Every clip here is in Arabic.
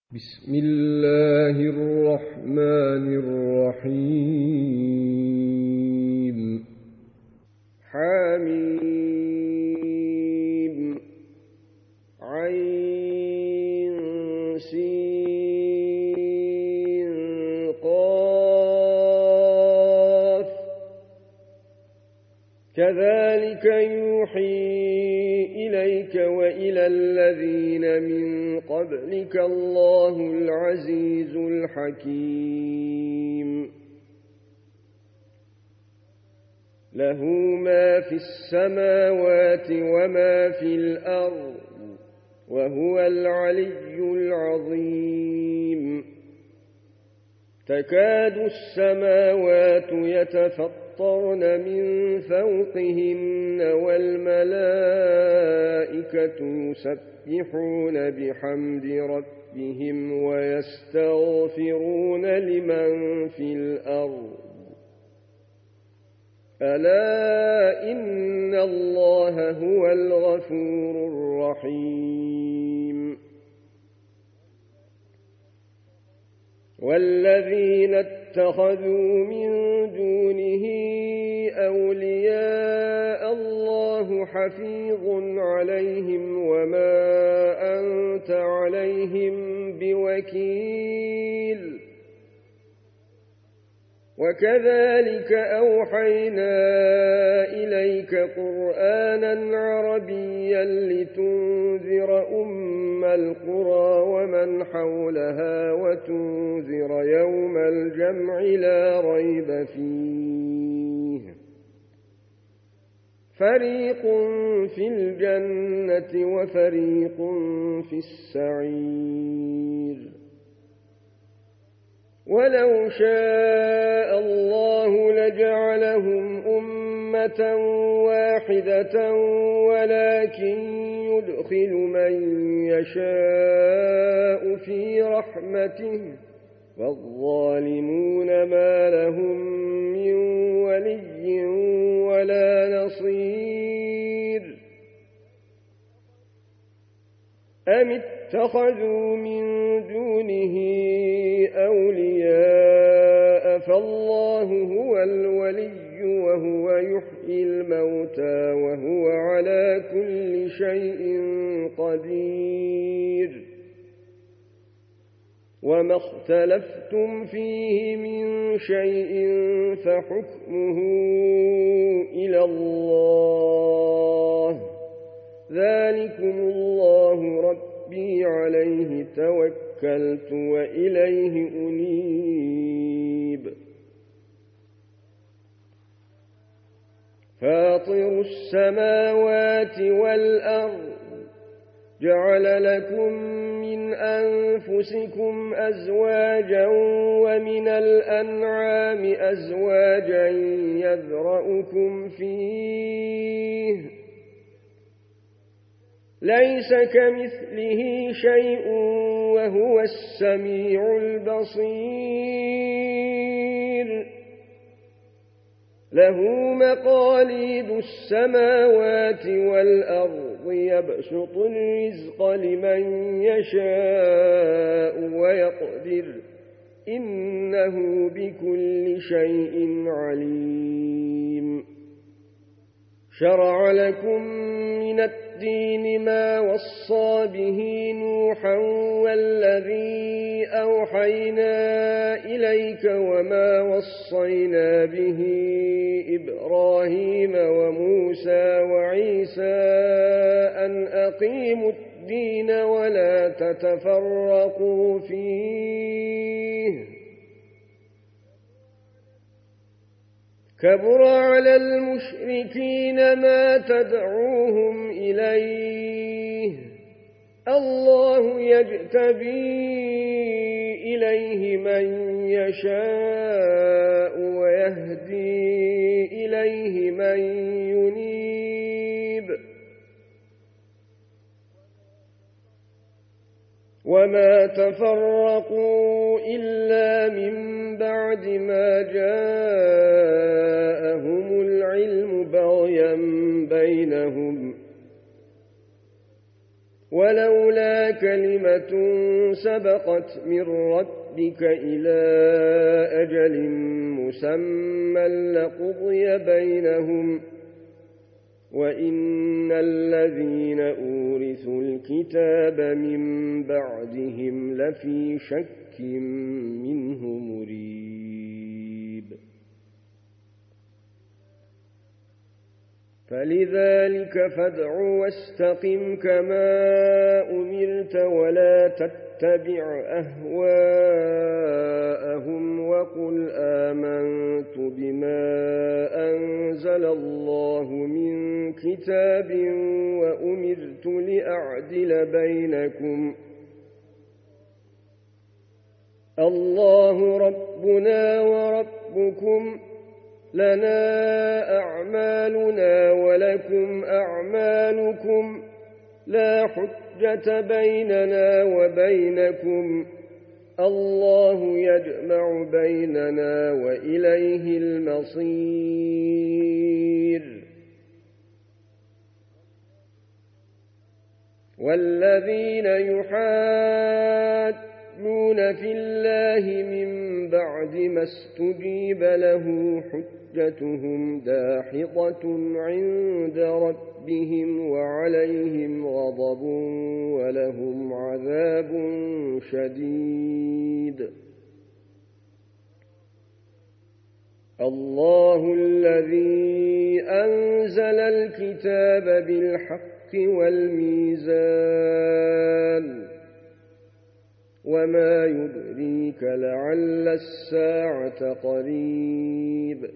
بسم الله الرحمن الرحيم حميم عين سين قاف كذلك يوحي إليك وإلى الذين من قبلك الله العزيز الحكيم له ما في السماوات وما في الأرض وهو العلي العظيم تكاد السماوات يتفطرن من فوقهن والملائكة يسبحون بحمد ربهم ويستغفرون لمن في الأرض ألا إن الله هو الغفور الرحيم والذين اتخذوا من دونه أولياء الله حفيظ عليهم وما أنت عليهم بوكيل وكذلك أوحينا إليك قرآنا عربيا لتنذر أم القرى ومن حولها وتنذر يوم الجمع لا ريب فيه فريق في الجنة وفريق في السعير ولو شاء الله لجعلهم أمة واحدة ولكن يدخل من يشاء في رحمته والظالمون ما لهم من ولي ولا نصير أم اتخذوا من دونه أولياء فالله هو الولي وهو يحيي الموتى وهو على كل شيء قدير وما اختلفتم فيه من شيء فحكمه إلى الله ذلكم الله ربي عليه توكلت وإليه أنيب فاطر السماوات والأرض جعل لكم من أنفسكم أزواجا ومن الأنعام أزواجا يذرأكم فيه ليس كمثله شيء وهو السميع البصير له مقاليد السماوات والأرض يبسط الرزق لمن يشاء ويقدر إنه بكل شيء عليم شرع لكم من الدين ما وصى به نوحا والذي أوحينا إليك وما وصينا به إبراهيم وموسى وعيسى أن أقيموا الدين ولا تتفرقوا فيه كبر على المشركين ما تدعوهم إليه الله يجتبي إليه من يشاء ويهدي إليه من ينيب وما تفرقوا إلا من بعد ما جاءهم العلم بغيا بينهم ولولا كلمة سبقت من ربك إلى أجل مسمى لقضي بينهم وإن الذين أورثوا الكتاب من بعدهم لفي شك منه مريب فلذلك فادع واستقم كما أمرت ولا تتبع أهواءهم وقل آمنت بما أنزل الله من كتاب وأمرت لأعدل بينكم الله ربنا وربكم لنا أعمالنا ولكم أعمالكم لا حجة بيننا وبينكم الله يجمع بيننا وإليه المصير والذين يحادون في الله من بعد ما استجيب له حجتهم داحضة عند ربهم وعليهم غضب ولهم عذاب شديد الله الذي أنزل الكتاب بالحق والميزان وما يدريك لعل الساعة قريب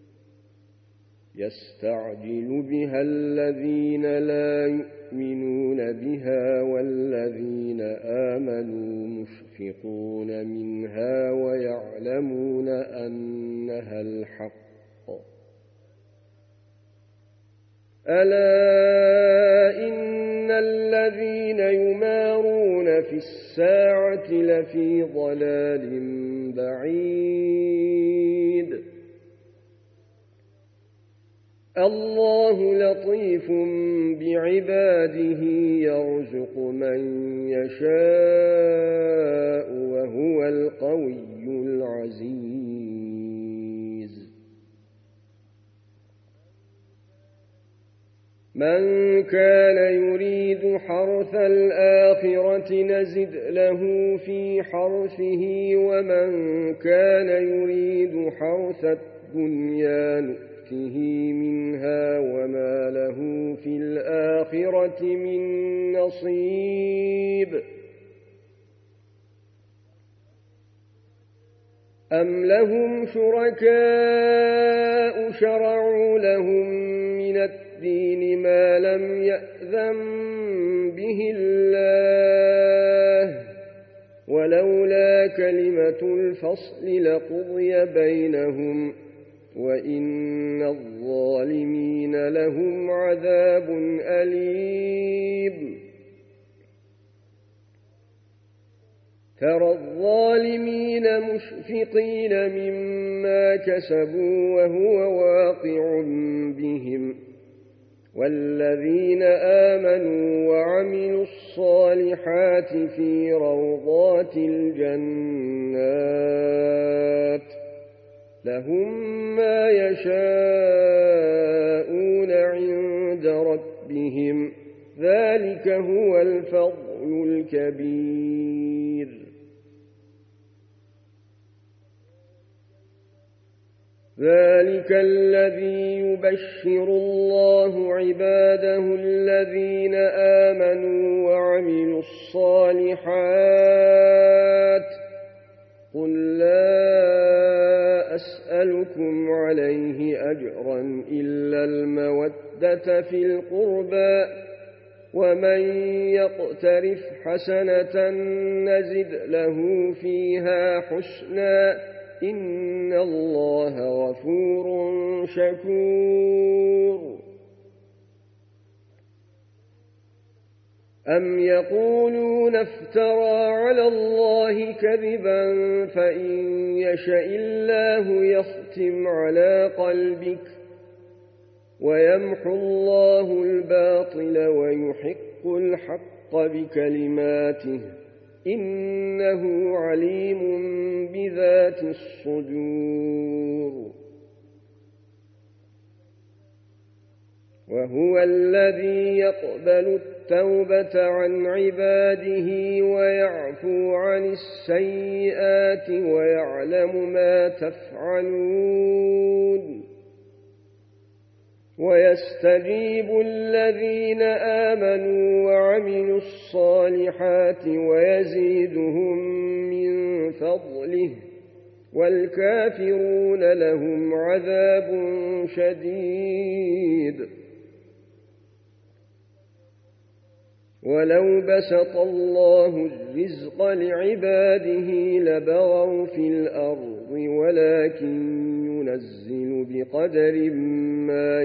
يستعجل بها الذين لا يؤمنون بها والذين آمنوا مشفقون منها ويعلمون أنها الحق ألا إن الذين يمارون في الساعة لفي ضلال بعيد الله لطيف بعباده يرزق من يشاء وهو القوي العزيز من كان يريد حرث الآخرة نزد له في حرثه ومن كان يريد حرث الدنيا نؤته منها وما له في الآخرة من نصيب أم لهم شركاء شرعوا لهم من الدين ما لم يأذن به الله ولولا كلمة الفصل لقضي بينهم وإن الظالمين لهم عذاب أليم ترى الظالمين مشفقين مما كسبوا وهو واقع بهم والذين آمنوا وعملوا الصالحات في روضات الجنات لهم ما يشاءون عند ربهم ذلك هو الفضل الكبير ذلك الذي يبشر الله عباده الذين آمنوا وعملوا الصالحات قل لا أسألكم عليه أجرا إلا المودة في القربى ومن يقترف حسنة نزد له فيها حسنا إن الله غفور شكور أم يقولون افترى على الله كذبا فإن يشاء الله يختم على قلبك ويمحو الله الباطل ويحق الحق بكلماته إنه عليم بذات الصدور وهو الذي يقبل التوبة عن عباده ويعفو عن السيئات ويعلم ما تفعلون ويستجيب الذين آمنوا وعملوا الصالحات ويزيدهم من فضله والكافرون لهم عذاب شديد ولو بسط الله الرزق لعباده لبغوا في الأرض ولكن ينزل بقدر ما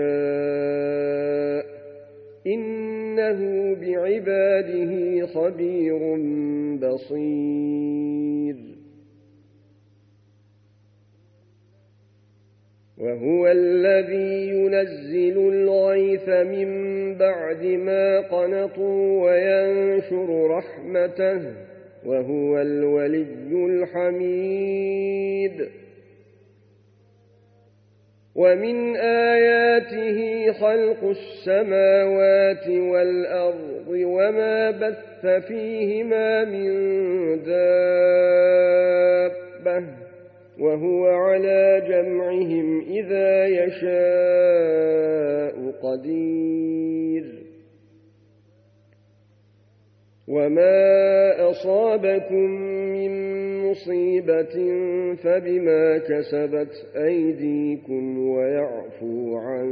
يشاء إنه بعباده خبير بصير وهو الذي ينزل الغيث من بعد ما قنطوا وينشر رحمته وهو الولي الحميد ومن آياته خلق السماوات والأرض وما بث فيهما من دابة وهو على جمعهم إذا يشاء قدير وما أصابكم من مصيبة فبما كسبت أيديكم ويعفو عن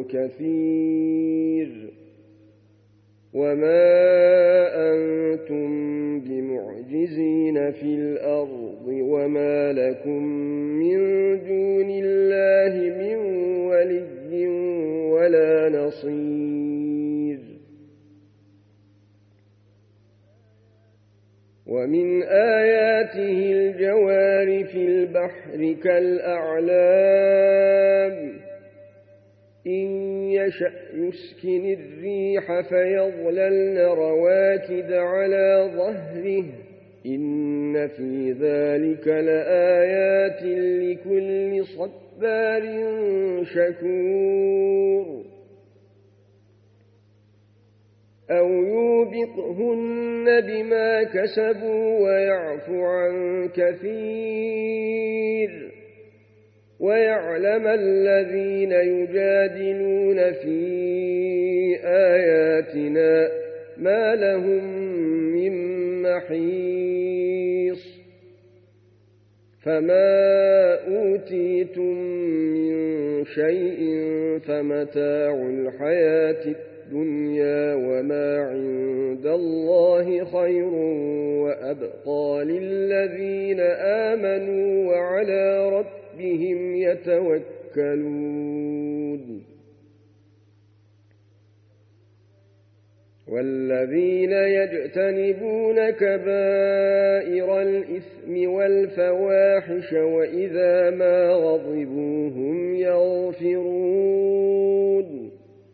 كثير وما أنتم بمعجزين في الأرض وما لكم من دون الله من ولي ولا نصير ومن آياته الجوار في البحر كالأعلام إن يشأ يسكن الريح فيظللن رواكد على ظهره إن في ذلك لآيات لكل صبار شكور أو يوبقهن بما كسبوا ويعفو عن كثير ويعلم الذين يجادلون في آياتنا ما لهم من محيص فما أوتيتم من شيء فمتاع الحياة الدنيا وما عند الله خير وأبقى للذين آمنوا وعلى ربهم يتوكلون والذين يجتنبون كبائر الإثم والفواحش وإذا ما غضبوا هم يغفرون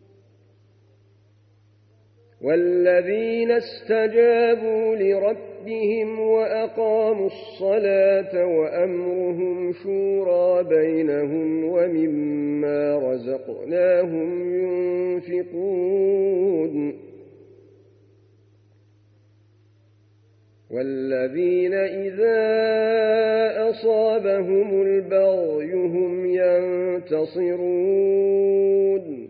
والذين استجابوا لربهم وأقاموا الصلاة وأمرهم شورى بينهم ومما رزقناهم ينفقون والذين إذا أصابهم البغي هم ينتصرون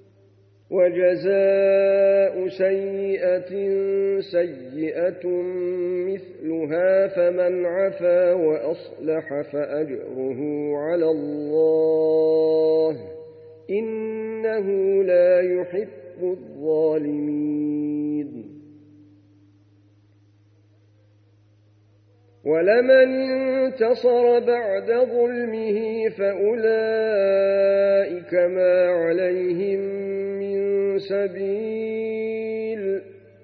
وجزاء سيئة سيئة مثلها فمن عفا وأصلح فأجره على الله إنه لا يحب الظالمين ولمن انتصر بعد ظلمه فأولئك ما عليهم من سبيل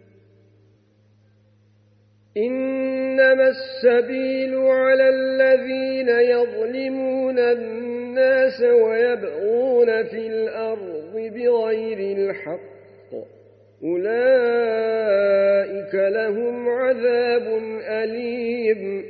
إنما السبيل على الذين يظلمون الناس ويبغون في الأرض بغير الحق أولئك لهم عذاب أليم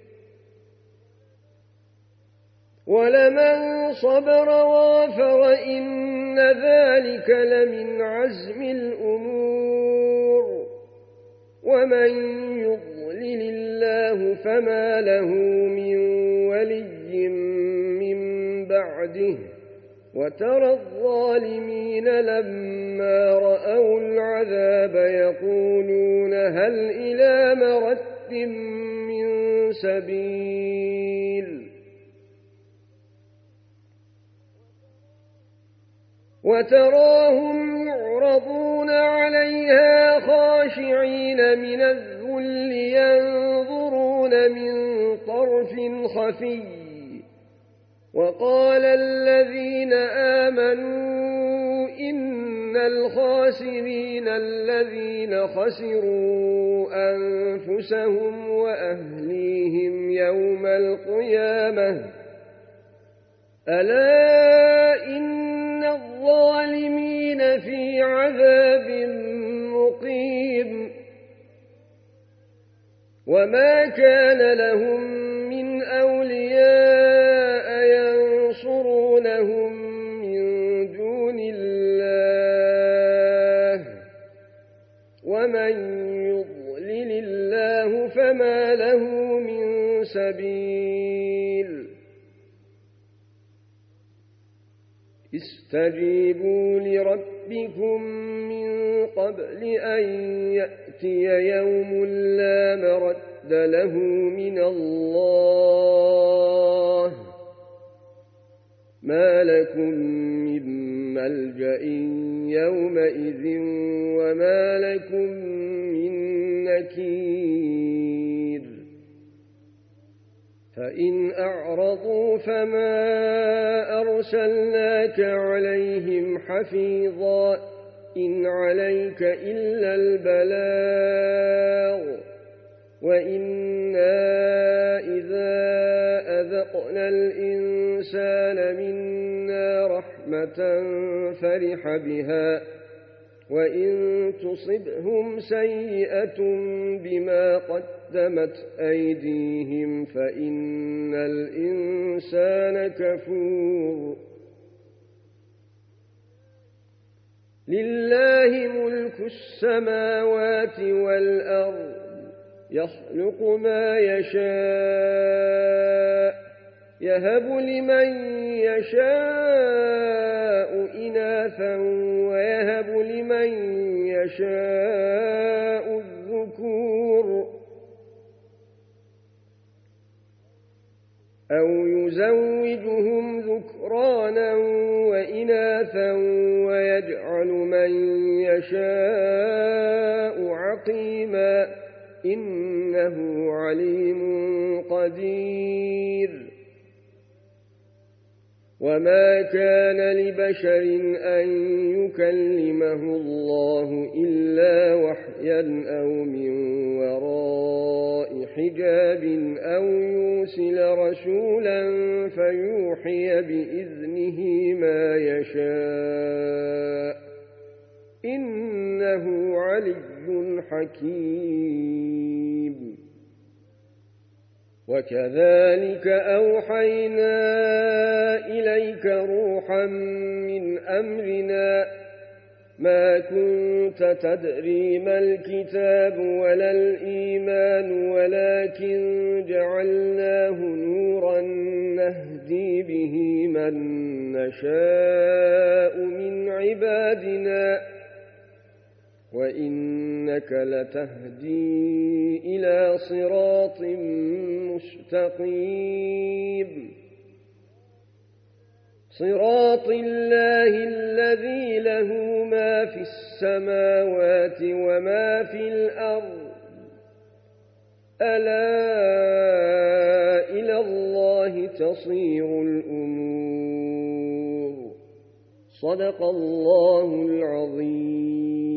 ولمن صبر وغفر إن ذلك لمن عزم الأمور ومن يضلل الله فما له من ولي من بعده وترى الظالمين لما رأوا العذاب يقولون هل إلى مرد من سبيل وتراهم يعرضون عليها خاشعين من الذل ينظرون من طرف خفي وقال الذين آمنوا إن الخاسرين الذين خسروا أنفسهم وأهليهم يوم القيامة ألا إن الظالمين في عذاب مقيم وما كان لهم من أولياء ينصرونهم من دون الله ومن يضلل الله فما له من سبيل استجيبوا لربكم من قبل أن يأتي يوم لا مرد له من الله ما لكم من ملجأ يومئذ وما لكم من نكير فإن أعرضوا فما أرسلناك عليهم حفيظا إن عليك إلا البلاغ وإنا إذا أذقنا الإنسان منا رحمة فرح بها وإن تصبهم سيئة بما قدمت أيديهم فإن الإنسان كفور لله ملك السماوات والأرض يخلق ما يشاء يهب لمن يشاء إناثا ويهب لمن يشاء الذكور أو يزوجهم ذكرانا وإناثا ويجعل من يشاء عقيما إنه عليم قدير وما كان لبشر أن يكلمه الله إلا وحيا أو من وراء حجاب أو يرسل رسولا فيوحي بإذنه ما يشاء إنه علي حكيم وكذلك أوحينا إليك روحا من أمرنا ما كنت تدري ما الكتاب ولا الإيمان ولكن جعلناه نورا نهدي به من نشاء من عبادنا وإنك لتهدي إلى صراط مستقيم صراط الله الذي له ما في السماوات وما في الأرض ألا إلى الله تصير الأمور صدق الله العظيم